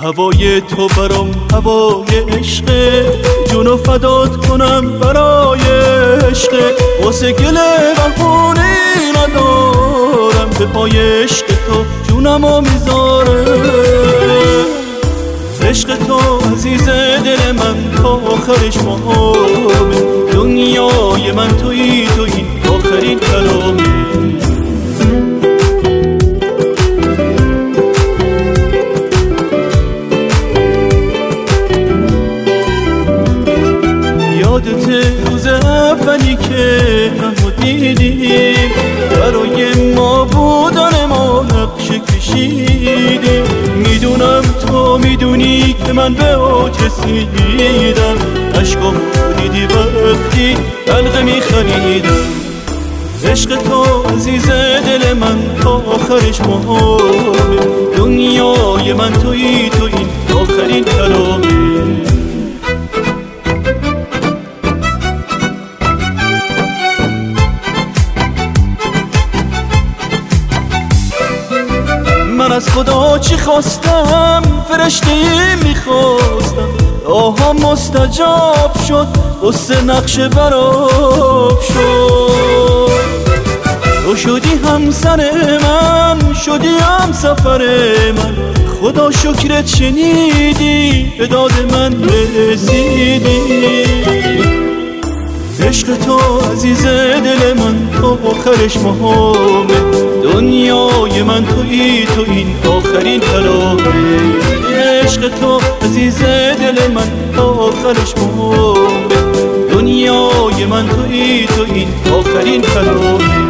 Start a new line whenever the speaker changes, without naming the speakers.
هوای تو برام هوای عشقه، جونو فدات کنم برای عشقه. واسه گله بهونی ندارم، به پای عشق تو جونمو میذاره. عشق تو عزیز دل من تا آخرش مهمه، دنیای من تویی، تو این آخرین کلامه. یادت روز اولی که همو دیدیم، برای ما بودن ما نقشه کشیدیم. میدونم تو میدونی که من به اوج رسیدم، عشقم دیدی وقتی حلقه میخریدم. عشق تو عزیز دل من تا آخرش مهمه، دنیای من تویی، تو این آخرین کلامه. من از خدا چی خواستم، فرشته‌ای میخواستم، آهام مستجاب شد، قصه نقش براب شد. تو شدی همسر من، شدی هم سفر من، خدا شکرت شنیدی، به داد من رسیدی. عشق تو عزیز دل من تا آخرش مهمه، دنیای من تویی، تو این آخرین کلامه. عشق تو عزیز دل من تا آخرش مهمه، دنیای من تویی، تو این آخرین کلامه.